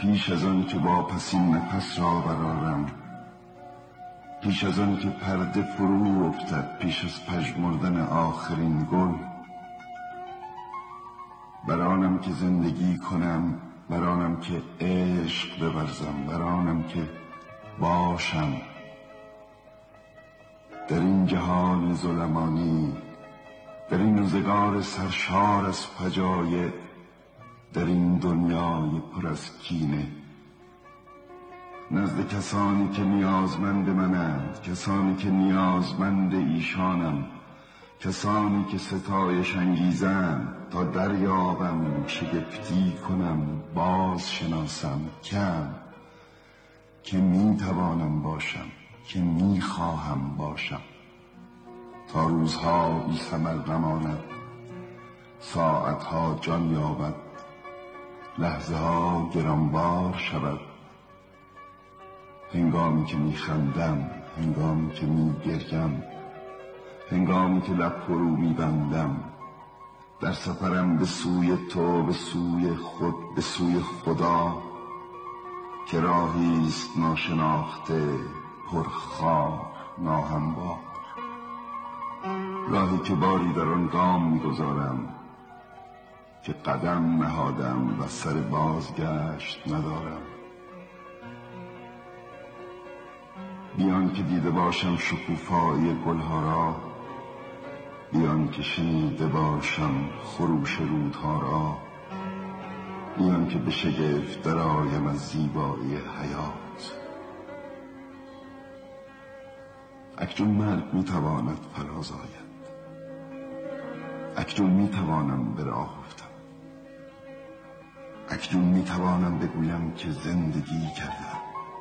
پیش از آن که واپسین نفس را برآرم، پیش از آن که پرده فرو افتد، پیش از پژمردن آخرین گل، برآنم که زندگی کنم، برآنم که عشق بورزم، برآنم که باشم در این جهان ظلمانی، در این روزگار سرشار از فجایع، در این دنیای پر از کینه، نزد کسانی که نیازمند منند، کسانی که نیازمند ایشانم، کسانی که ستایش انگیزند، تا دریابم، شگفتی کنم، باز شناسم که می توانم باشم، که می خواهم باشم، تا روزها بی ثمر نماند، ساعتها جان یابد، لحظه ها گرانبار شود، هنگامی که می خندم، هنگامی که می گریم، هنگامی که لب فرو می بندم، در سفرم به سوی تو، به سوی خود، به سوی خدا، که راهیست ناشناخته، پرخار، ناهموار، راهی که باری در آن گام می‌گذارم، که قدم نهادم و سر بازگشت ندارم، بیان که دیده باشم شکوفایی گلها را، بیان که شنیده باشم خروش رودها را، بیان که به شگفت درآیم از زیبایی حیات. اکنون مرگ میتواند فراز آید، اکنون میتوانم به راه افتم، اکنون میتوانم بگویم که زندگی کردم.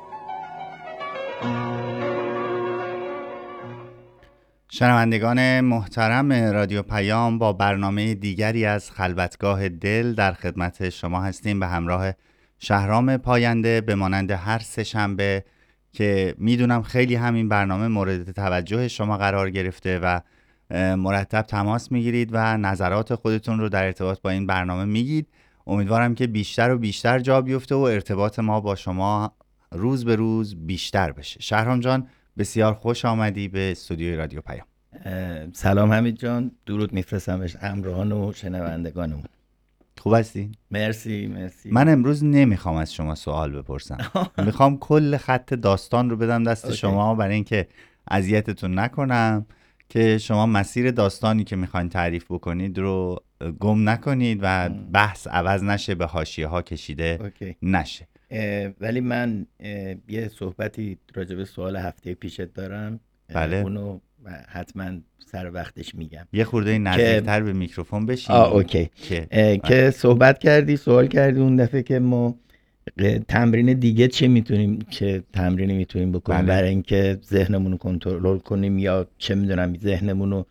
شنوندگان محترم رادیو پیام، با برنامه دیگری از خلوتگاه دل در خدمت شما هستیم به همراه شهرام پاینده. به مانند هر سه شنبه که میدونم خیلی همین برنامه مورد توجه شما قرار گرفته و مرتب تماس میگیرید و نظرات خودتون رو در ارتباط با این برنامه میگید. امیدوارم که بیشتر و بیشتر جا بیفته و ارتباط ما با شما روز به روز بیشتر بشه. شهرام جان، بسیار خوش آمدی به استودیوی رادیو پیام. سلام حمید جان، درود میفرستم به همراهان و شنوندگانمون. خوب هستی؟ مرسی. من امروز نمیخوام از شما سوال بپرسم. میخوام کل خط داستان رو بدم دست شما برای اینکه اذیتتون نکنم، که شما مسیر داستانی که میخواین تعریف بکنید رو گم نکنید و بحث عوض نشه، به حاشیه ها کشیده نشه. ولی من یه صحبتی راجع به سوال هفته پیشت دارم. بله. اونو حتما سر وقتش میگم. یه خورده نزدیکتر به میکروفون بشین. اوکی. که صحبت کردی، سوال کردی اون دفعه که ما تمرین دیگه چه تمرینی میتونیم بکنیم برای اینکه ذهنمون رو کنترل کنیم، یا چه میدونم ذهنمون رو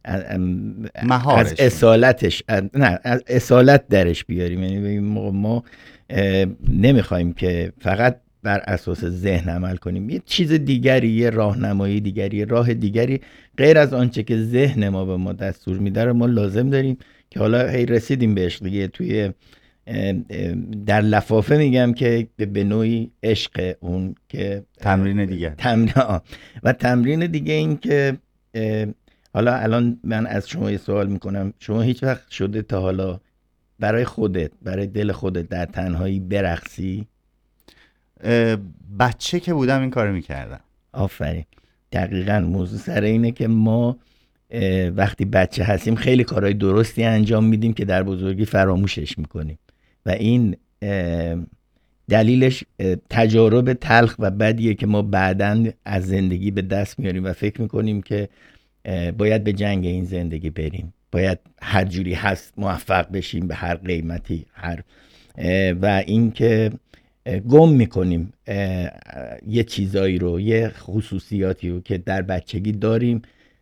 از اصالت درش بیاریم. یعنی ما نمیخوایم که فقط بر اساس ذهن عمل کنیم، یه چیز دیگری، یه راهنمایی دیگری، یه راه دیگری غیر از آنچه که ذهن ما به ما دستور میده رو ما لازم داریم، که حالا هی رسیدیم بهش دیگه. توی در لفافه میگم که به نوعی عشق اون که تمرین دیگه و تمرین دیگه این که حالا الان من از شما یه سوال میکنم، شما هیچ وقت شده تا حالا برای خودت، برای دل خودت در تنهایی برقصی؟ بچه که بودم این کارو میکردم. آفرین. دقیقاً موضوع سر اینه که ما وقتی بچه هستیم خیلی کارهای درستی انجام میدیم که در بزرگی فراموشش میکنیم، و این دلیلش تجارب تلخ و بدیه که ما بعداً از زندگی به دست میاریم و فکر میکنیم که باید به جنگ این زندگی بریم، باید هر جوری هست موفق بشیم به هر قیمتی، و این که گم میکنیم یه چیزایی رو، یه خصوصیاتی رو که در بچگی داریم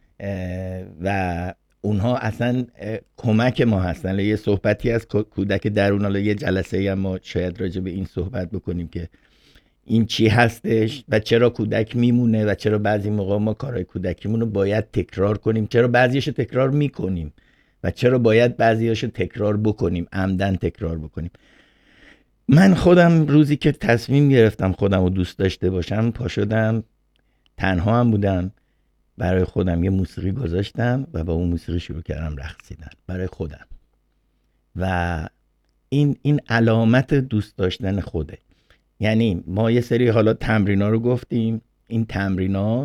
و اونها اصلا کمک ما هستن. یه صحبتی از کودک درون، حالا یه جلسه هم ما شاید راجع به این صحبت بکنیم که این چی هستش و چرا کودک میمونه و چرا بعضی موقع ما کارهای کودکیمون رو باید تکرار کنیم، چرا بعضیاشو تکرار میکنیم و چرا باید بعضیاشو تکرار بکنیم، عمدن تکرار بکنیم. من خودم روزی که تصمیم گرفتم خودم رو دوست داشته باشم، پا شدم، تنها هم بودم، برای خودم یه موسیقی گذاشتم و با اون موسیقی شروع کردم رقصیدن برای خودم. و این علامت دوست داشتن خوده. یعنی ما یه سری حالا تمرینا رو گفتیم، این تمرینا،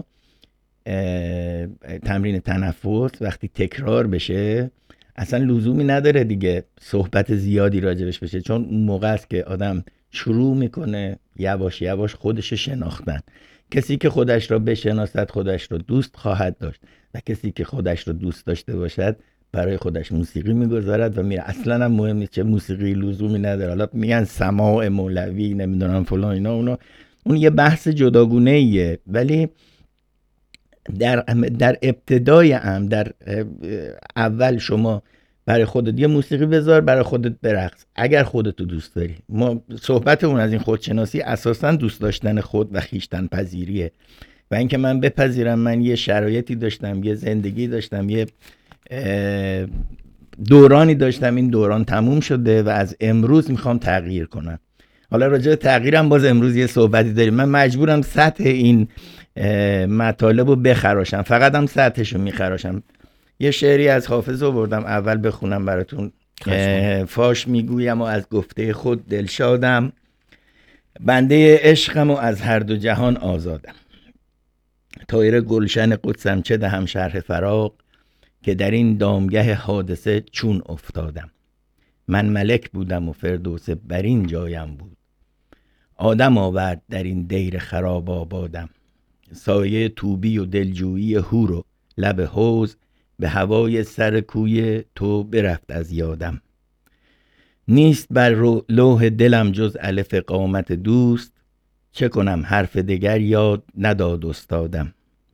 تمرین تنفس وقتی تکرار بشه اصلا لزومی نداره دیگه صحبت زیادی راجبش بشه، چون اون موقع است که آدم شروع میکنه یواش یواش خودش شناختن. کسی که خودش را بشناسد خودش را دوست خواهد داشت و کسی که خودش را دوست داشته باشد برای خودش موسیقی میگذارد و میره. اصلا هم مهم نیست چه موسیقی، لزومی نداره. حالا میگن سماع مولوی نمیدونم فلان اینا، اون یه بحث جداگونه ایه، ولی در ابتدای امر، در اول شما برای خودت یه موسیقی بذار، برای خودت برقص اگر خودتو دوست داری. ما صحبتمون از این خودشناسی اساساً دوست داشتن خود و خویشتن پذیریه و اینکه من بپذیرم من یه شرایطی داشتم، یه زندگی داشتم، یه دورانی داشتم، این دوران تموم شده و از امروز میخوام تغییر کنم. حالا راجع به تغییرم باز امروز یه صحبتی داریم. من مجبورم سطح این مطالب رو بخراشم، فقط هم سطحش رو میخراشم. یه شعری از حافظ آوردم اول بخونم براتون. فاش میگویم و از گفته خود دلشادم، بنده عشقم و از هر دو جهان آزادم. طایر گلشن قدسم چه دهم شرح فراق، که در این دامگه حادثه چون افتادم. من ملک بودم و فردوس برین جایم بود، آدم آورد در این دیر خراب آبادم. سایه توبی و دلجویی هور و لب حوض، به هوای سر کوی تو برفت از یادم. نیست بر لوح دلم جز الف قامت دوست، چه کنم حرف دگر یاد نداد استادم.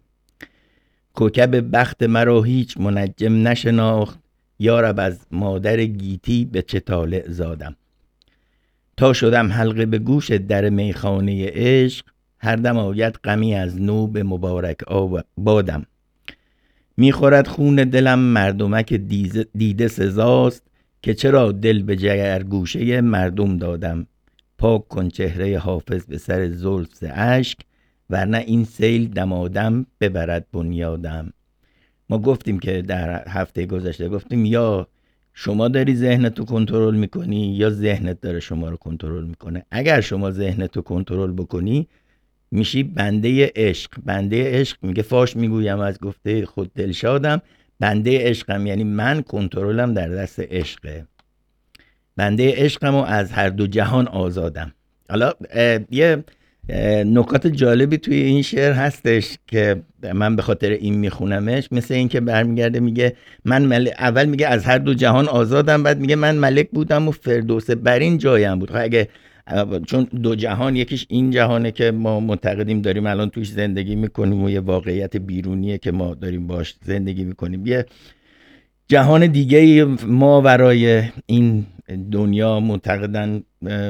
کوکب بخت مرا هیچ منجم نشناخت، یارب از مادر گیتی به چه طالع زادم. تا شدم حلقه به گوش در میخانه عشق، هر دم آید غمی از نو به مبارک بادم. میخورد خون دلم مردمک دیده سزاست، که چرا دل به جگرگوشه مردم دادم. پاک کن چهره حافظ به سر زلف ز اشک، ورنه این سیل دمادم ببرد بنیادم. ما گفتیم که در هفته گذشته گفتیم یا شما داری ذهنتو کنترل میکنی یا ذهنت داره شما رو کنترل میکنه. اگر شما ذهنتو کنترل بکنی میشی بنده عشق. بنده عشق میگه فاش میگویم از گفته خود دلشادم، بنده عشقم یعنی من کنترلم در دست عشقه. بنده عشقم و از هر دو جهان آزادم. حالا یه نکات جالبی توی این شعر هستش که من به خاطر این میخونمش. مثل این که برمیگرده میگه من اول میگه از هر دو جهان آزادم، بعد میگه من ملک بودم و فردوس برین جایم بود. اگه چون دو جهان، یکیش این جهانه که ما معتقدیم داریم الان توش زندگی میکنیم و یه واقعیت بیرونیه که ما داریم باش زندگی میکنیم، یه جهان دیگه ما ورای این دنیا معتقدن،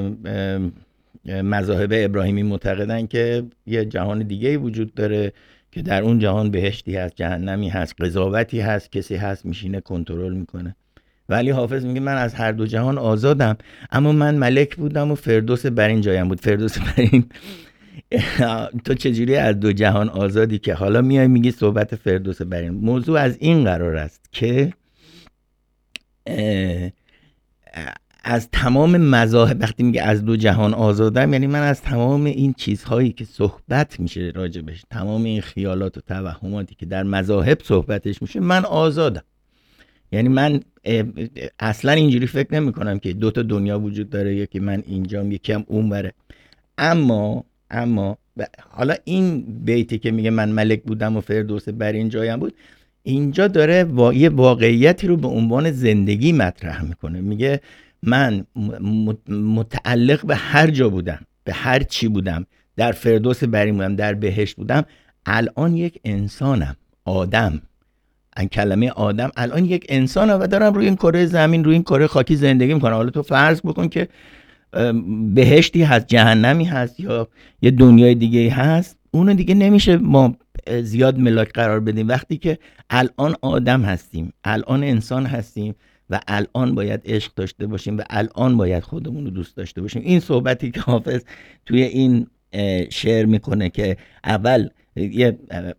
مذاهب ابراهیمی معتقدن که یه جهان دیگه وجود داره که در اون جهان بهشتی هست، جهنمی هست، قضاوتی هست، کسی هست میشینه کنترل میکنه. ولی حافظ میگه من از هر دو جهان آزادم، اما من ملک بودم و فردوس برین جایم بود. فردوس برین تو چجوری از دو جهان آزادی که حالا میای میگی صحبت فردوس برین؟ موضوع از این قرار است که از تمام مذاهب، وقتی میگه از دو جهان آزادم یعنی من از تمام این چیزهایی که صحبت میشه راجبش، تمام این خیالات و توهماتی که در مذاهب صحبتش میشه، من آزادم. یعنی من اصلا اینجوری فکر نمی کنم که دو تا دنیا وجود داره، یکی من اینجام یکی هم اون بره. اما حالا این بیتی که میگه من ملک بودم و فردوس بر این جایم بود، اینجا داره یه واقعیتی رو به عنوان زندگی مطرح میکنه. میگه من متعلق به هر جا بودم، به هر چی بودم، در فردوس برین بودم، در بهشت بودم، الان یک انسانم، آدم. این کلمه آدم الان یک انسانم و دارم روی این کره زمین، روی این کره خاکی زندگی میکنم. حالا تو فرض بکن که بهشتی هست، جهنمی هست یا یه دنیای دیگه هست، اونو دیگه نمیشه ما زیاد ملاک قرار بدیم. وقتی که الان آدم هستیم، الان انسان هستیم و الان باید عشق داشته باشیم و الان باید خودمون رو دوست داشته باشیم. این صحبتی که حافظ توی این شعر میکنه که اول یه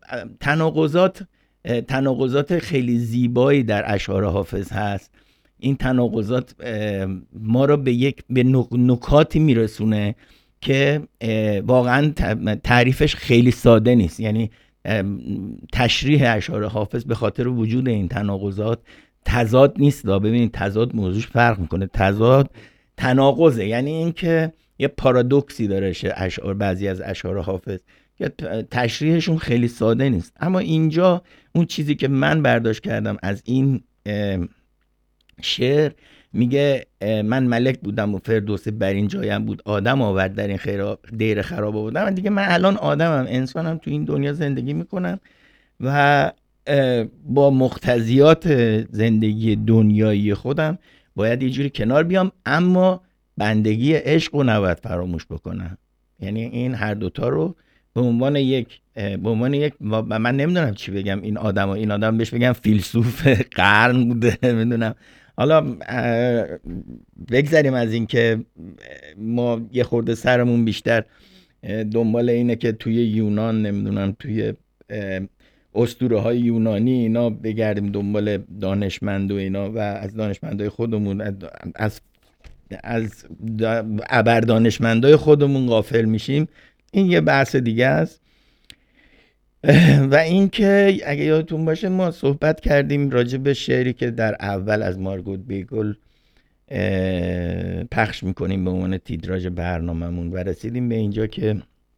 تناقضات خیلی زیبایی در اشعار حافظ هست. این تناقضات ما رو به نکاتی میرسونه که واقعا تعریفش خیلی ساده نیست. یعنی تشریح اشعار حافظ به خاطر وجود این تضاد نیست. ببینید تضاد موضوعش فرق میکنه. تضاد تناقضه، یعنی اینکه یه پارادوکسی داره بعضی از اشعار حافظ که تشریحشون خیلی ساده نیست. اما اینجا اون چیزی که من برداشت کردم از این شعر میگه من ملک بودم و فردوس بر این جایم بود، آدم آورد در این دیر خراب بودم. دیگه من الان آدمم، انسانم، تو این دنیا زندگی میکنم و با مقتضیات زندگی دنیایی خودم باید یه جوری کنار بیام، اما بندگی عشق رو نباید فراموش بکنم. یعنی این هر دوتا رو به عنوان یک من نمیدونم چی بگم، این آدم بهش بگم فیلسوف قرن بوده، نمیدونم. حالا بگذاریم از این که ما یه خورده سرمون بیشتر دنبال اینه که توی یونان، نمیدونم توی اسطوره های یونانی اینا بگردیم دنبال دانشمند و اینا و از دانشمندای خودمون از ابر دانشمندای خودمون غافل میشیم. این یه بحث دیگه است. و این که اگه یادتون باشه ما صحبت کردیم راجع به شعری که در اول از مارگوت بیگل پخش میکنیم به عنوان تیتراژ برنامه‌مون و رسیدیم به اینجا که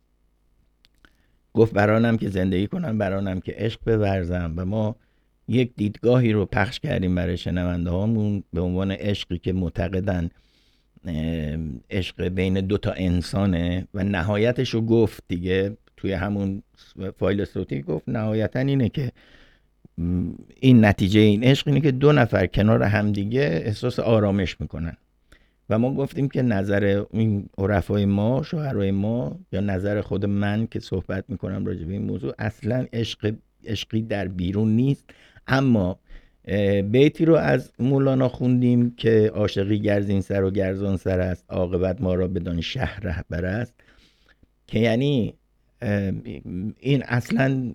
گفت برانم که زندگی کنم، برانم که عشق بورزم. و ما یک دیدگاهی رو پخش کردیم برای شنونده هامون به عنوان عشقی که معتقدن عشق بین دوتا انسانه و نهایتش رو گفت دیگه توی همون فایل صوتی. گفت نهایتا اینه که این نتیجه این عشق اینه که دو نفر کنار همدیگه احساس آرامش میکنن. و ما گفتیم که نظر این عرفای ما، شاعرای ما، یا نظر خود من که صحبت میکنم راجع به این موضوع، اصلا عشقی در بیرون نیست. اما بیتی رو از مولانا خوندیم که عاشقی گرزین سر و گرزان سر است، عاقبت ما را بدان شه رهبر است، که یعنی این اصلا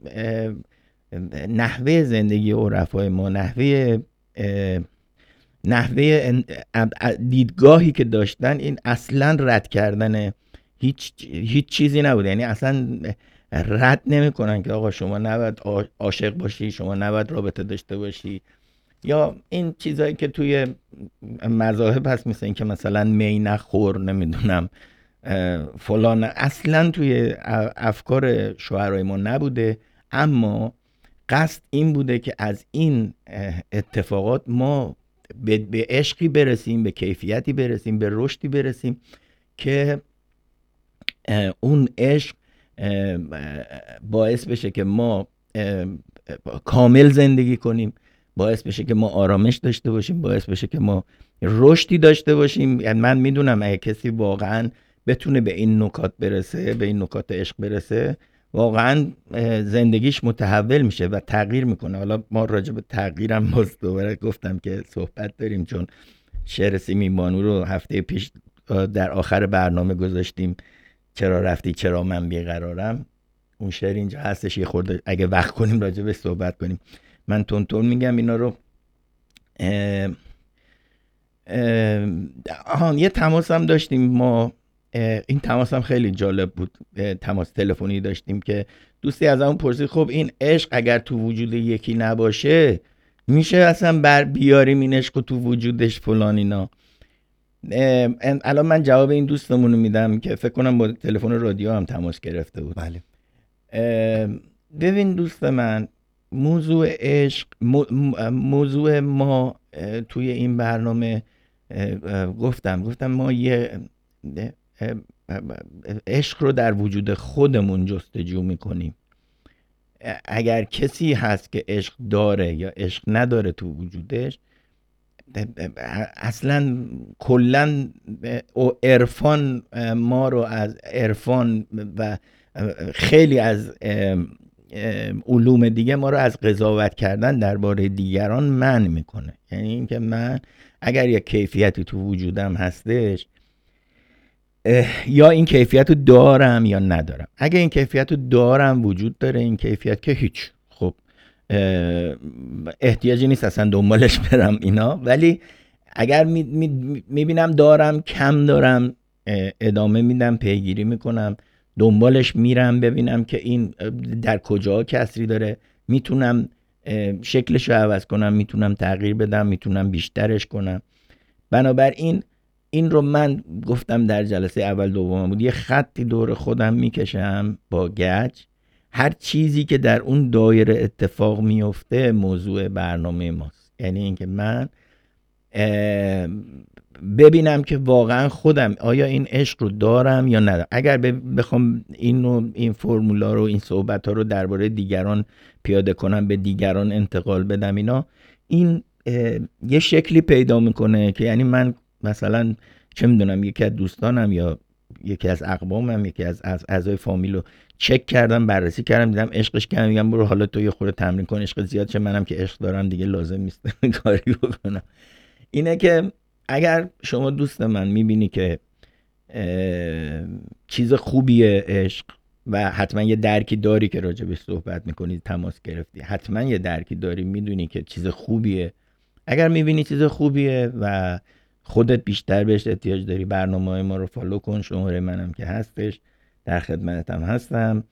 نحوه زندگی عرفای ما، نحوه دیدگاهی که داشتن، این اصلا رد کردن هیچ چیزی نبود. یعنی اصلا رد نمی کنن که آقا شما نباید عاشق باشی، شما نباید رابطه داشته باشی، یا این چیزایی که توی مذاهب هست، مثل این که مثلا می نخور، نمیدونم فلان، اصلا توی افکار شاعرای ما نبوده. اما قصد این بوده که از این اتفاقات ما به عشقی برسیم، به کیفیتی برسیم، به رشدی برسیم که اون عشق باعث بشه که ما کامل زندگی کنیم، باعث بشه که ما آرامش داشته باشیم، باعث بشه که ما رشدی داشته باشیم. یعنی من میدونم اگه کسی واقعا بتونه به این نکات برسه، به این نکات عشق برسه، واقعا زندگیش متحول میشه و تغییر میکنه. حالا ما راجع به تغییرم باز دوباره گفتم که صحبت داریم، چون شعر سیمین بانو رو هفته پیش در آخر برنامه گذاشتیم، چرا رفتی چرا من بیقرارم. اون شعر اینجا هستش، یه خورده اگه وقت کنیم راجع به صحبت کنیم. من تون میگم اینا رو. یه تماس هم داشتیم ما، این تماس هم خیلی جالب بود. تماس تلفنی داشتیم که دوستی از همون پرسید خب این عشق اگر تو وجود یکی نباشه میشه اصلا بر بیاریم این عشق تو وجودش فلان اینا. الان من جواب این دوستمون رو میدم که فکر کنم با تلفن رادیو هم تماس گرفته بود. بله. ببین دوست من، موضوع عشق، موضوع ما توی این برنامه گفتم ما یه عشق رو در وجود خودمون جستجو میکنیم. اگر کسی هست که عشق داره یا عشق نداره تو وجودش، اصلا کلا عرفان ما رو از عرفان و خیلی از علوم دیگه ما رو از قضاوت کردن درباره دیگران منع میکنه. یعنی اینکه من اگر یک کیفیتی تو وجودم هستش، یا این کیفیت رو دارم یا ندارم. اگه این کیفیت رو دارم، وجود داره این کیفیت، که هیچ، خب احتیاجی نیست اصلا دنبالش برم اینا. ولی اگر میبینم دارم، کم دارم، ادامه میدم، پیگیری میکنم، دنبالش میرم ببینم که این در کجا کسری داره، میتونم شکلش رو عوض کنم، میتونم تغییر بدم، میتونم بیشترش کنم. بنابراین این رو من گفتم در جلسه اول دوم بود، یه خطی دور خودم میکشم با گچ، هر چیزی که در اون دایره اتفاق میفته موضوع برنامه ماست. یعنی اینکه من ببینم که واقعا خودم آیا این عشق رو دارم یا ندارم. اگر بخوام این فرمولا رو، این صحبت ها رو درباره دیگران پیاده کنم، به دیگران انتقال بدم، این یه شکلی پیدا میکنه که یعنی من مثلا چه میدونم یکی از دوستانم یا یکی از اقوامم، یکی از اعضای فامیل رو چک کردم، بررسی کردم، دیدم عشقش کردم، میگم برو حالا تو یه خورده تمرین کن، عشق زیاد چه، منم که عشق دارم دیگه لازم نیست کاری بکنم. اینه که اگر شما دوست من میبینی که چیز خوبیه عشق و حتما یه درکی داری که راجبش صحبت میکنی، تماس گرفتی، حتما یه درکی داری، میدونی که چیز خوبیه. اگر میبینی چیز خوبیه و خودت بیشتر بهش احتیاج داری، برنامه‌های ما رو فالو کن، شماره منم که هستش، در خدمتم هستم.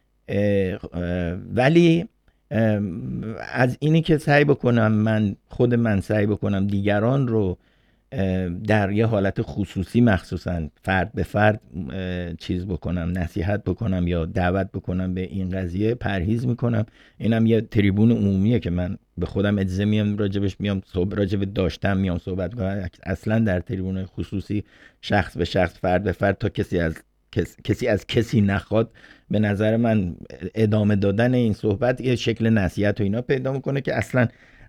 ولی از اینی که سعی بکنم خود من سعی بکنم دیگران رو در یه حالت خصوصی، مخصوصا فرد به فرد چیز بکنم، نصیحت بکنم یا دعوت بکنم به این قضیه، پرهیز میکنم. اینم یه تریبون عمومیه که من به خودم اجازه میام راجبش راجب داشتم میام صحبت کنم. اصلا در تریبون خصوصی شخص به شخص، فرد به فرد، تا کسی از کسی نخواد، به نظر من ادامه دادن این صحبت یه شکل نصیحت و اینا پیدا میکنه که اصلا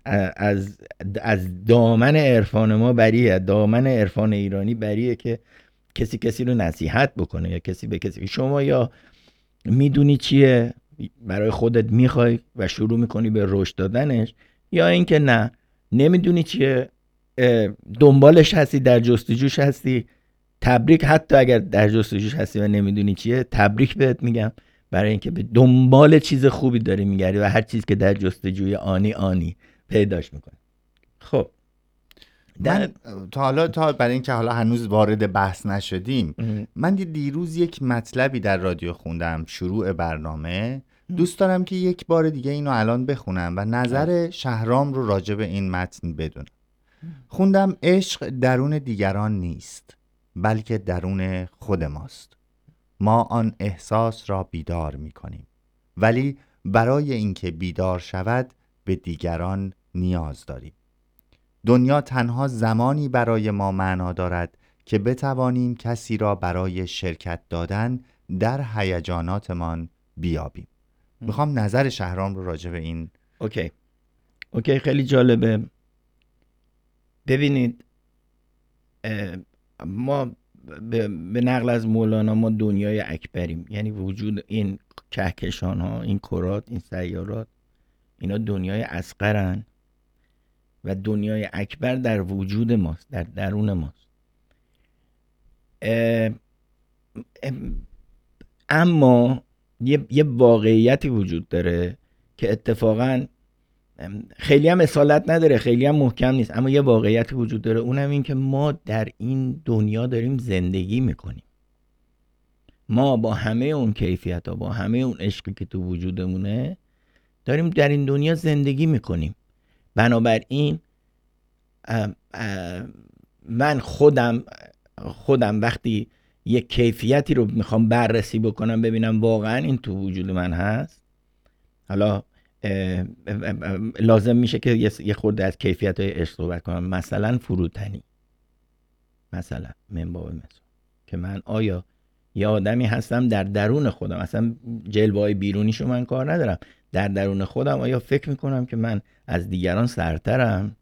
از دامن عرفان ما بریه، دامن عرفان ایرانی بریه که کسی رو نصیحت بکنه یا کسی به کسی. شما یا میدونی چیه برای خودت میخوای و شروع میکنی به رشد دادنش، یا اینکه نه، نمیدونی چیه، دنبالش هستی، در جستجوش هستی. تبریک، حتی اگر در جستجوش هستی و نمیدونی چیه، تبریک بهت میگم، برای اینکه به دنبال چیز خوبی داری میگردی و هر چیز که در جستجوی آنی پیداش میکنه. خب من تا برای اینکه حالا هنوز وارد بحث نشدیم، من دیروز یک مطلبی در رادیو خوندم، شروع برنامه، دوست دارم که یک بار دیگه اینو الان بخونم و نظر شهرام رو راجع به این متن بدونم. خوندم: عشق درون دیگران نیست، بلکه درون خود ماست. ما آن احساس را بیدار می کنیم، ولی برای اینکه بیدار شود به دیگران نیاز داریم. دنیا تنها زمانی برای ما معنا دارد که بتوانیم کسی را برای شرکت دادن در هیجاناتمان بیابیم. میخوام نظر شهرام رو راجع به این. اوکی، خیلی جالبه. ببینید، ما به نقل از مولانا ما دنیای اکبریم. یعنی وجود این کهکشان ها، این کرات، این سیارات، اینا دنیای اصغرن و دنیای اکبر در وجود ماست، در درون ماست. اما یه واقعیتی وجود داره که اتفاقا خیلی هم اصالت نداره، خیلی هم محکم نیست، اما یه واقعیتی وجود داره. اونم این که ما در این دنیا داریم زندگی میکنیم. ما با همه اون کیفیت ها، با همه اون عشقی که تو وجودمونه، داریم در این دنیا زندگی میکنیم. بنابراین من خودم وقتی یک کیفیتی رو میخوام بررسی بکنم، ببینم واقعا این تو وجود من هست، حالا لازم میشه که یه خورده از کیفیت‌های عشق صحبت کنم. مثلا فروتنی، مثلا منباب مثلا، که من آیا یه آدمی هستم در درون خودم، اصلا جلوه‌های بیرونیشو من کار ندارم، در درون خودم آیا فکر میکنم که من از دیگران سرترم،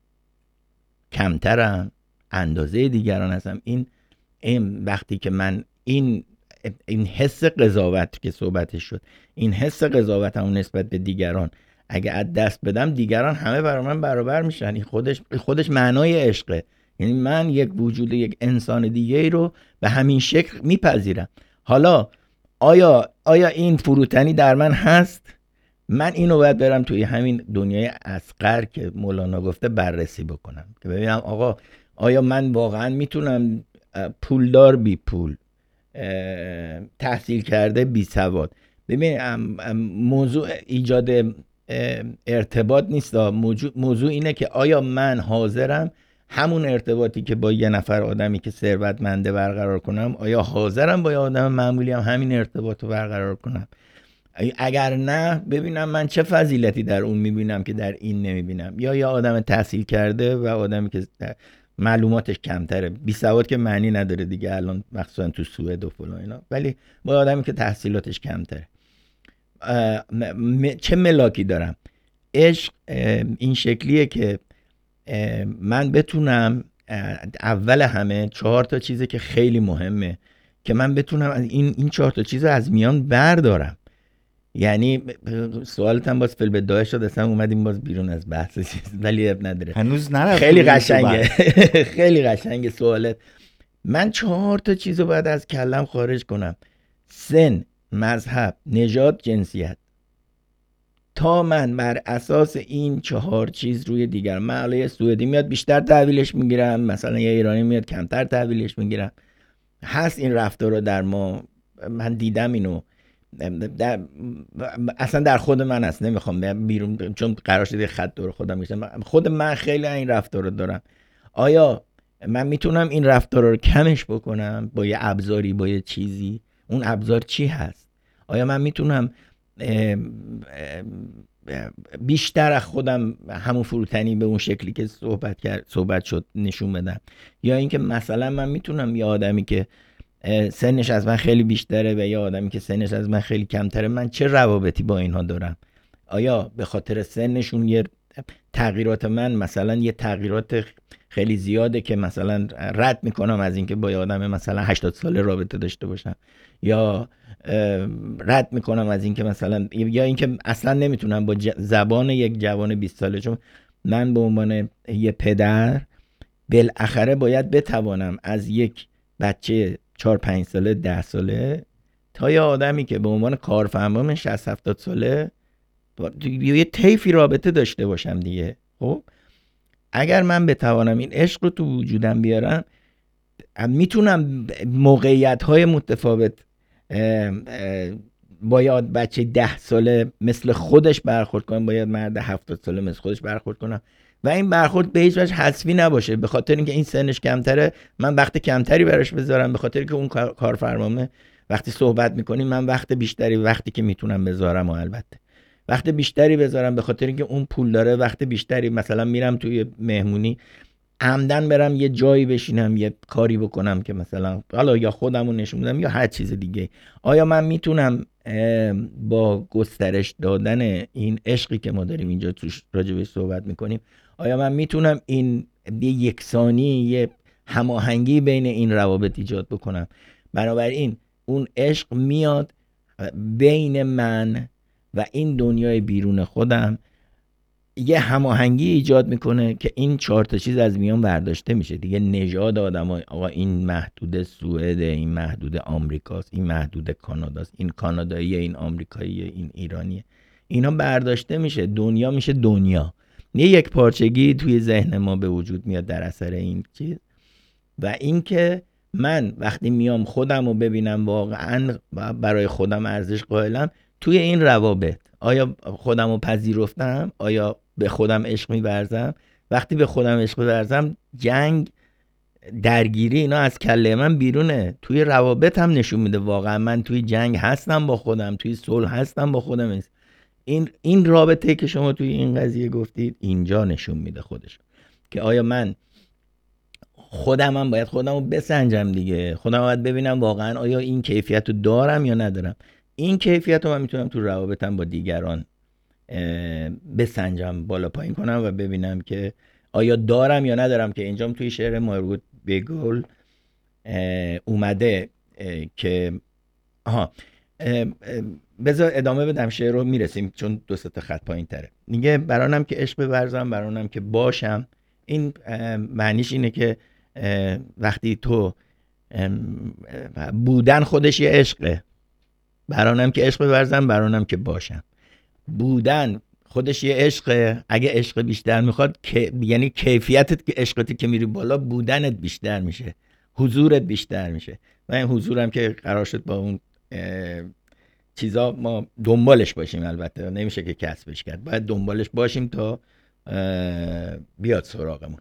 کمترم، اندازه دیگران هستم؟ این وقتی که من این این حس قضاوت که صحبتش شد، این حس قضاوتم نسبت به دیگران اگه از دست بدم، دیگران همه برای من برابر میشن. این خودش معنای عشقه. یعنی من یک وجود، یک انسان دیگه ای رو به همین شکل میپذیرم. حالا آیا این فروتنی در من هست؟ من اینو باید برم توی همین دنیای اصغر که مولانا گفته بررسی بکنم که ببینم آقا آیا من واقعا میتونم پولدار بی پول، تحصیل کرده بی سواد. ببین موضوع ایجاد ارتباط نیست، موضوع اینه که آیا من حاضرم همون ارتباطی که با یه نفر آدمی که ثروتمنده برقرار کنم، آیا حاضرم با یه آدم معمولی هم همین ارتباط رو برقرار کنم؟ اگر نه، ببینم من چه فضیلتی در اون میبینم که در این نمیبینم. یا یه آدم تحصیل کرده و آدمی که معلوماتش کمتره، بی سواد که معنی نداره دیگه الان مخصوصا تو سوئد و فلان اینا، ولی با آدمی که تحصیلاتش کمتره، چه ملاکی دارم؟ عشق این شکلیه که من بتونم اول همه 4 تا چیزه که خیلی مهمه که من بتونم این 4 تا چیز رو از میان بردارم. یعنی سوالت هم باز فیل بدایه شد، اصلا اومدیم باز بیرون از بحث چیز، ولی اب نداره، هنوز نرفتیم. خیلی قشنگه خیلی قشنگه سوالت. من 4 تا چیز رو باید از کلم خارج کنم: سن، مذهب، نژاد، جنسیت. تا من بر اساس این 4 چیز روی دیگر، من علیه سوئدی میاد بیشتر تحویلش میگیرم، مثلا یه ایرانی میاد کمتر تحویلش میگیرم. هست این رفتار رو در ما، من دیدم اینو اصلا در خود من هست، نمیخوام بیرون چون قرار شده خط دور خودم میشم، خود من خیلی این رفتار رو دارم. آیا من میتونم این رفتار رو کمش بکنم با یه ابزاری، با یه چیزی؟ اون ابزار چی هست؟ آیا من میتونم بیشتر از خودم همون فروتنی به اون شکلی که صحبت شد نشون بدم؟ یا اینکه مثلا من میتونم یه آدمی که سنش از من خیلی بیشتره و یه آدمی که سنش از من خیلی کمتره، من چه روابطی با اینها دارم؟ آیا به خاطر سنشون یه تغییرات من مثلا یه تغییرات خیلی زیاده که مثلا رد میکنم از اینکه با یه آدم مثلا 80 ساله رابطه داشته باشم، یا رد میکنم از اینکه مثلا، یا اینکه اصلا نمیتونم با زبان یک جوان 20 ساله، چون من به عنوان یه پدر بالاخره باید بتوانم از یک بچه 4-5 ساله 10 ساله تا یه آدمی که به عنوان کارفرما 60-70 ساله یه طیفی رابطه داشته باشم دیگه. خب اگر من بتوانم این عشق رو تو وجودم بیارم، میتونم موقعیت‌های متفاوت باید بچه 10 ساله مثل خودش برخورد کنم، باید مرد 70 ساله مثل خودش برخورد کنم و این برخورد به هیچ وجه حذفی نباشه به خاطر اینکه این سنش کمتره من وقت کمتری براش بذارم، به خاطر که اون کارفرمامه وقتی صحبت میکنیم من وقت بیشتری، وقتی که میتونم بذارم و البته وقت بیشتری بذارم، به خاطر اینکه اون پول داره وقت بیشتری، مثلا میرم توی مهمونی عمدن برم یه جایی بشینم یه کاری بکنم که مثلا حالا یا خودمو نشون بدم یا هر چیز دیگه. آیا من میتونم با گسترش دادن این عشقی که ما داریم اینجا توش راجبش صحبت میکنیم، آیا من میتونم این یکسانی، یه هماهنگی بین این روابط ایجاد بکنم؟ بنابراین اون عشق میاد بین من و این دنیای بیرون خودم، یه هماهنگی ایجاد میکنه که این 4 تا چیز از میان برداشته میشه دیگه. نژاد آدمای آقا این محدود سوئد، این محدود آمریکاست، این محدود کاناداست، این کاناداییه، این آمریکاییه، این ایرانیه، اینا برداشته میشه، دنیا میشه دنیا. یه یک پارچگی توی ذهن ما به وجود میاد در اثر این چیز. و اینکه من وقتی میام خودم رو ببینم واقعا برای خودم ارزش قائلم توی این روابط، آیا خودم رو پذیرفتم؟ آیا به خودم عشق می‌ورزم؟ وقتی به خودم عشق می‌ورزم جنگ، درگیری اینا از کله من بیرونه، توی روابط هم نشون میده واقعا من توی جنگ هستم با خودم، توی صلح هستم با خودم. این رابطه که شما توی این قضیه گفتید اینجا نشون میده خودش که آیا من خودم باید خودم رو بسنجم دیگه، خودم باید ببینم واقعا آیا این کیفیت رو دارم یا ندارم. این کیفیت رو من میتونم تو روابطم با دیگران بسنجم، بالا پایین کنم و ببینم که آیا دارم یا ندارم. که اینجام توی شعر مارگوت بیگل اومده که آها بذار ادامه بدم شعر رو، میرسیم چون 2 تا خط پایین تره. میگه برانم که عشق بورزم، برانم که باشم. این معنیش اینه که وقتی تو بودن خودش یه عشقه، برانم که عشق بورزم، برانم که باشم. بودن خودش یه عشقه. اگه عشق بیشتر میخواد یعنی کیفیتت که عشقتی که میری بالا، بودنت بیشتر میشه، حضورت بیشتر میشه. و این حضورم که قرار شد با اون چیزا ما دنبالش باشیم، البته نمیشه که کسبش کرد، باید دنبالش باشیم تا بیاد سراغمون.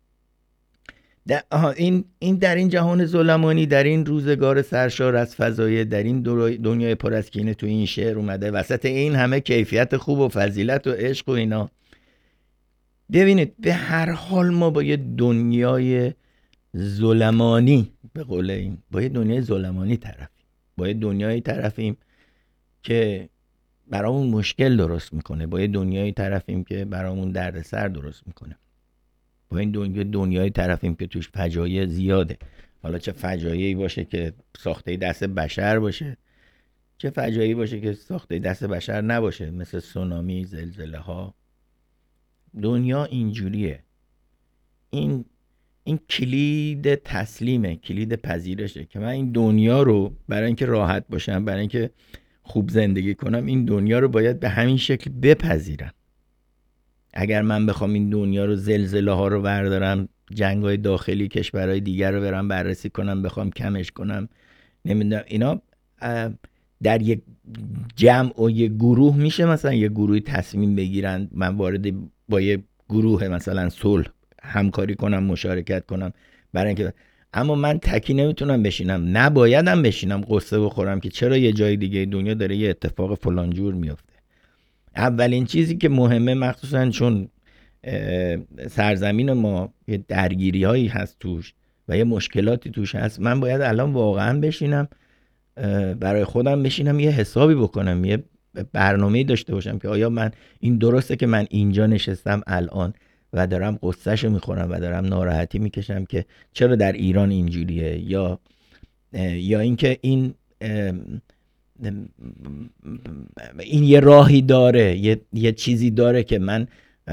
این در این جهان ظلمانی، در این روزگار سرشار از فضایه، در این دنیای پر از کینه، تو این شعر اومده وسط این همه کیفیت خوب و فضیلت و عشق و اینا. ببینید به هر حال ما با یه دنیای ظلمانی، به قول این، با یه دنیای ظلمانی طرفیم، با یه دنیای طرفیم که برامون مشکل درست میکنه، با یه دنیای طرفیم که برامون دردسر درست میکنه، با این دنیای طرفیم که توش فجایع زیاده. حالا چه فجایعی باشه که ساخته دست بشر باشه، چه فجایعی باشه که ساخته دست بشر نباشه، مثل سونامی، زلزله ها. دنیا اینجوریه. این کلید تسلیمه، کلید پذیرشه که من این دنیا رو برای اینکه راحت باشم، برای اینکه خوب زندگی کنم، این دنیا رو باید به همین شکل بپذیرم. اگر من بخوام این دنیا رو، زلزله ها رو بردارم، جنگ های داخلی کشورهای دیگر رو برم بررسی کنم، بخوام کمش کنم، نمیدونم اینا در یک جمع و یک گروه میشه مثلا یک گروهی تصمیم بگیرن من وارد با یک گروه مثلا صلح همکاری کنم، مشارکت کنم برای اینکه، اما من تکی نمیتونم بشینم، نبایدم بشینم قصه بخورم که چرا یه جای دیگه دنیا داره یه اتفاق فلان جور میفته. اولین چیزی که مهمه، مخصوصا چون سرزمین ما یه درگیری هایی هست توش و یه مشکلاتی توش هست، من باید الان واقعا بشینم برای خودم، بشینم یه حسابی بکنم، یه برنامه‌ای داشته باشم که آیا من این درسته که من اینجا نشستم الان و دارم قصه‌شو میخورم و دارم ناراحتی میکشم که چرا در ایران اینجوریه، یا اینکه این یه راهی داره، یه چیزی داره که من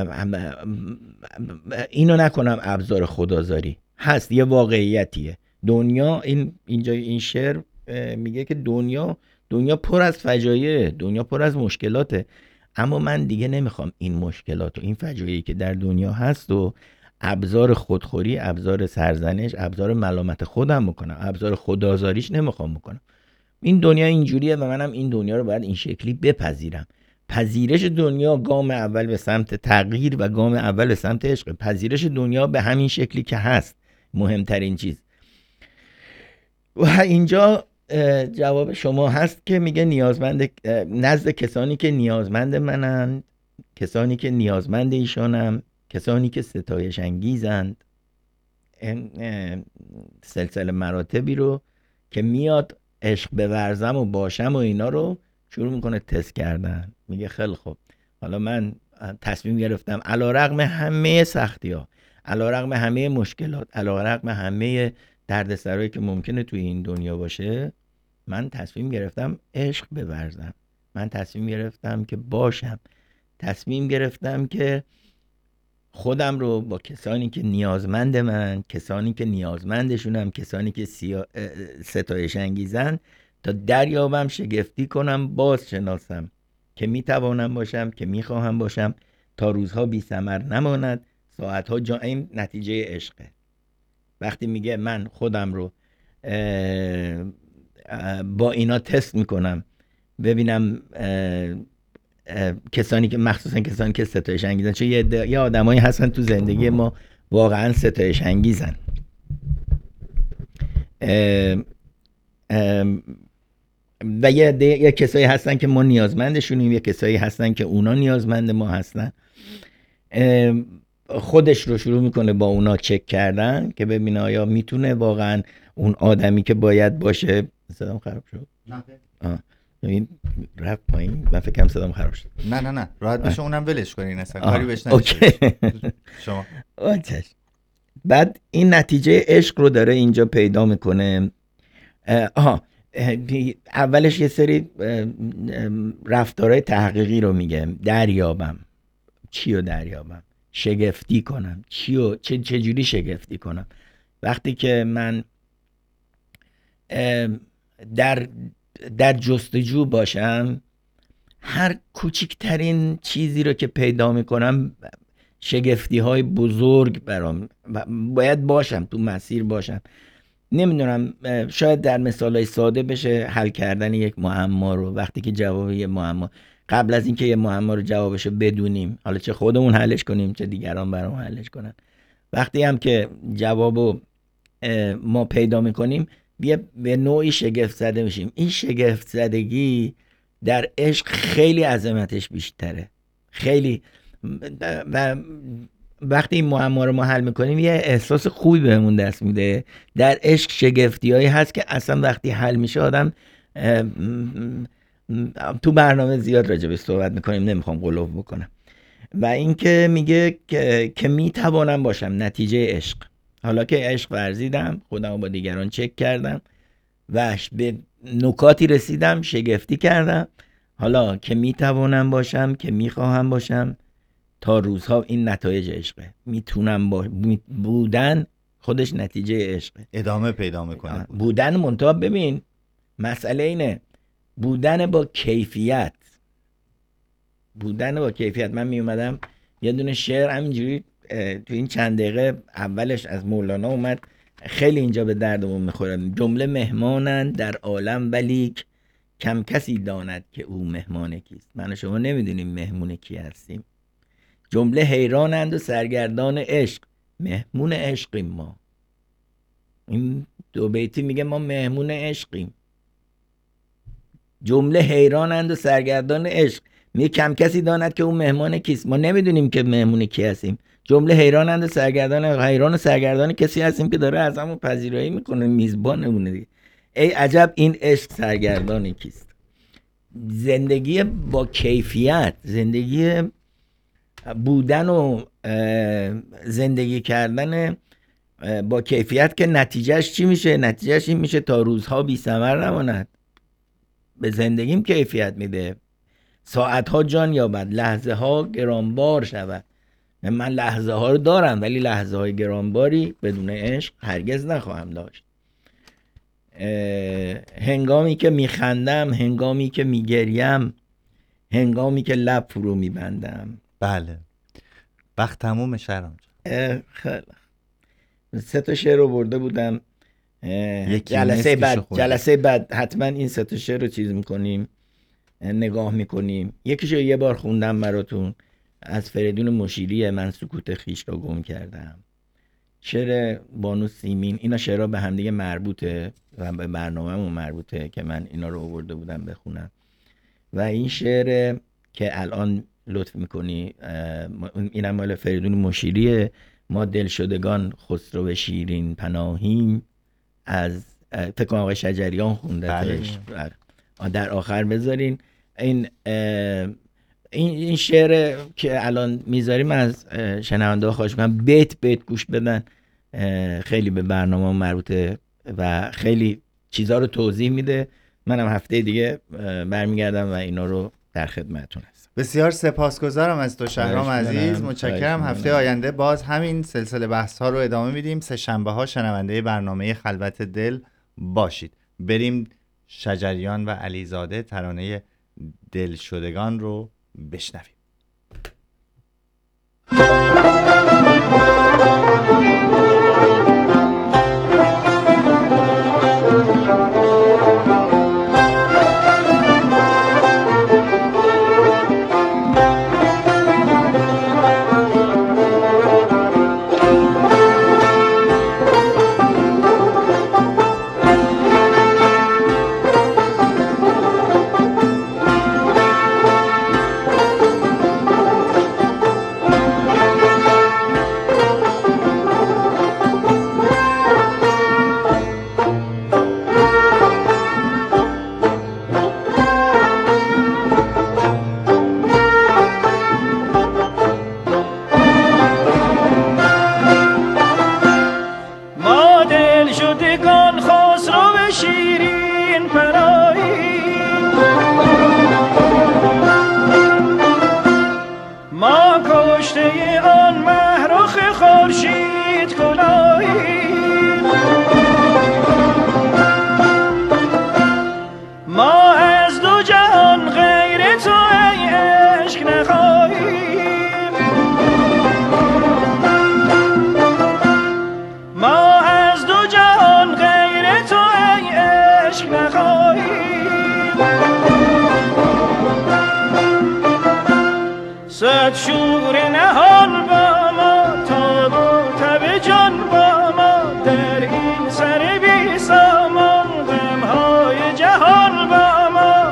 اینو نکنم ابزار خدازاری. هست یه واقعیتیه. دنیا اینجا این شعر میگه که دنیا پر از فجایع، دنیا پر از مشکلاته، اما من دیگه نمیخوام این مشکلات و این فجایعی که در دنیا هست و ابزار خودخوری، ابزار سرزنش، ابزار ملامت خودم بکنم، ابزار خدازاریش نمیخوام بکنم. این دنیا اینجوریه و منم این دنیا رو باید این شکلی بپذیرم. پذیرش دنیا گام اول به سمت تغییر و گام اول به سمت عشق. پذیرش دنیا به همین شکلی که هست مهمترین چیز. و اینجا جواب شما هست که میگه نیازمند، نزد کسانی که نیازمند منند، کسانی که نیازمند ایشانم، کسانی که ستایش انگیزند. سلسله مراتبی رو که میاد عشق بورزم و باشم و اینا رو شروع میکنه تست کردن. میگه خیلی خوب، حالا من تصمیم گرفتم علیرغم همه سختی ها، علیرغم همه مشکلات، علیرغم همه دردسرایی که ممکنه توی این دنیا باشه، من تصمیم گرفتم عشق بورزم، من تصمیم گرفتم که باشم، تصمیم گرفتم که خودم رو با کسانی که نیازمند من، کسانی که نیازمندشونم، کسانی که ستایش انگیزن، تا دریابم، شگفتی کنم، باز شناسم که میتوانم باشم، که میخواهم باشم، تا روزها بی ثمر نماند، ساعتها این نتیجه عشقه. وقتی میگه من خودم رو با اینا تست میکنم، ببینم کسانی که، مخصوصا کسانی که ستایش انگیزن، چون یه آدمایی هستن تو زندگی ما واقعا ستایش انگیزن، و یه کسایی هستن که ما نیازمندشونیم، یه کسایی هستن که اونا نیازمند ما هستن. خودش رو شروع میکنه با اونا چک کردن که ببینه آیا میتونه واقعا اون آدمی که باید باشه. صدام خراب شد؟ نه این رفت پایین، من فکر کنم صدام خراب شد. نه راحت بشه، اونم ولش کنین، اصلا کاری بهش نداشته شما. بعد این نتیجه عشق رو داره اینجا پیدا میکنه. اولش یه سری رفتارهای تحقیقی رو میگم. دریابم. چی رو دریابم؟ شگفتی کنم. چی رو چجوری شگفتی کنم؟ وقتی که من در جستجو باشم، هر کوچکترین چیزی رو که پیدا میکنم شگفتی های بزرگ برام باید باشم، تو مسیر باشم. نمیدونم، شاید در مثالای ساده بشه حل کردن یک معما رو. وقتی که جواب یه معما، قبل از اینکه یه معما رو جوابشو بدونیم، حالا چه خودمون حلش کنیم چه دیگران برامون حلش کنن، وقتی هم که جوابو ما پیدا میکنیم به نوعی شگفت زده میشیم. این شگفت زدگی در عشق خیلی عظمتش بیشتره، خیلی. و وقتی این معما رو ما حل میکنیم یه احساس خوبی بهمون دست میده. در عشق شگفتیایی هست که اصلا وقتی حل میشه آدم، تو برنامه زیاد راجع بهش صحبت میکنیم، نمیخوام غلو بکنم. و اینکه میگه که میتوانم باشم نتیجه عشق. حالا که عشق ورزیدم، خودم رو با دیگران چک کردم و به نکاتی رسیدم، شگفتی کردم، حالا که میتوانم باشم، که میخواهم باشم تا روزها. این نتایج عشقه. میتونم بودن خودش نتیجه عشقه، ادامه پیدا میکنه. بودن منتها ببین مسئله اینه، بودن با کیفیت. بودن با کیفیت. من میومدم یه دونه شعر همینجوری تو این چند دقیقه اولش از مولانا اومد، خیلی اینجا به دردمون میخوره. جمله مهمانند در عالم ولیک کم کسی داند که او مهمان کیست. من و شما نمیدونیم مهمون کی هستیم. جمله حیرانند و سرگردان عشق، مهمون عشقیم ما. این دو بیتی میگه ما مهمون عشقیم. جمله حیرانند و سرگردان عشق، میگه کم کسی داند که اون مهمان کیست. ما نمیدونیم که مهمون کی هستیم. جمله حیرانند و سرگردان، حیران و سرگردان کسی هستیم که داره از همون پذیرایی میکنه، میزبانمونه دیگه. ای عجب این عشق سرگردان کیست. زندگی با کیفیت، زندگی بودن و زندگی کردن با کیفیت که نتیجهش چی میشه؟ نتیجهش این میشه تا روزها بی ثمر نماند. به زندگیم کیفیت میده. ساعتها جان یابد، لحظه ها گرانبار شود. من لحظه ها رو دارم ولی لحظه های گرانباری بدون عشق هرگز نخواهم داشت. هنگامی که میخندم، هنگامی که میگریم، هنگامی که لب فرو میبندم. بله، وقت تموم شهرام جان. خیلی 3 تا شعر رو برده بودم. جلسه بعد حتما این 3 تا شعر رو چیز میکنیم، نگاه میکنیم. یکیشو یه بار خوندم براتون، از فریدون مشیری، من سکوت خویش را گم کردم. شعر بانو سیمین. اینا شعرها به هم دیگه مربوطه و به برنامه‌مون مربوطه که من اینا رو آورده بودم بخونم. و این شعر که الان لطف میکنی، اینم مال فریدون مشیریه. ما دلشدگان خسرو شیرین پناهیم، از فکر کنم آقای شجریان خوندتش. در آخر بذارین این شعر که الان میذاریم از شنونده ها خواهش میکنم بیت گوش بدن، خیلی به برنامه مربوطه و خیلی چیزها رو توضیح میده. منم هفته دیگه برمیگردم و اینا رو در خدمتتون هستم. بسیار سپاسگزارم از تو شهرام عزیز، متشکرم. هفته آینده باز همین سلسله بحث ها رو ادامه میدیم. 3 شنبه ها شنونده برنامه خلوت دل باشید. بریم شجریان و علیزاده ترانه دلشدگان رو بشنویم. شیرین شیرین پناهیم، ما کشته آن مهرخ خورشید کلاهیم، ما از دو جهان غیر تو ای عشق نخواهیم، ما از دو جهان غیر تو ای عشق نخواهیم، صد شور نهان با ما تاب و تب جان با ما، در این سر بی سامان غمهای جهان با ما.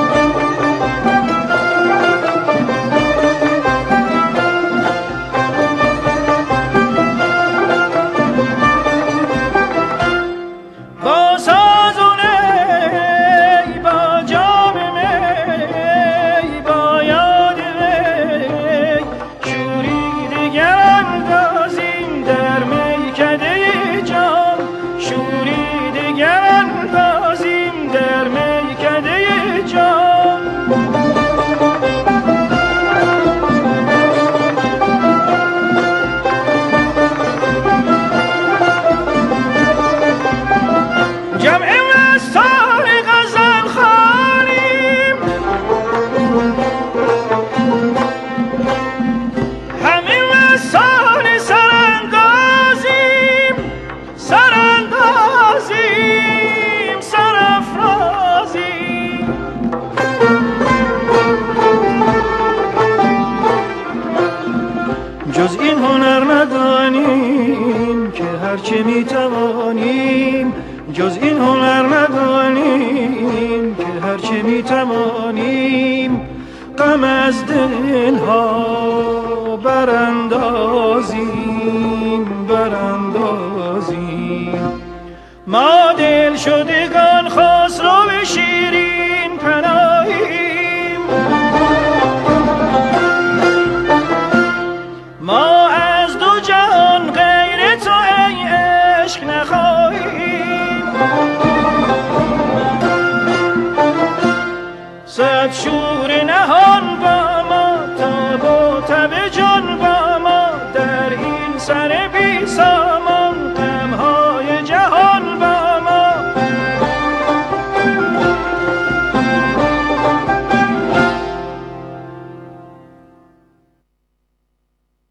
با ساز و نی، با جام می، با یاد وی، شوری دیگر اندازیم در میکده جام، شوری دیگر اندازیم در میکده جام. جمع مستان غزل خوانیم، همه مستان سراندازیم، سراندازیم، سرافرازیم. جز این هنر ندانیم که هرچه میتوانیم، جز این هنر ندانیم که هرچه میتوانیم، غم از دلها براندازیم، براندازیم. ما دل شدگان خسرو شیرین پناهیم، ما از دو جهان غیر تو ای عشق نخواهیم، صد شور نهان با ما تاب و تب جان با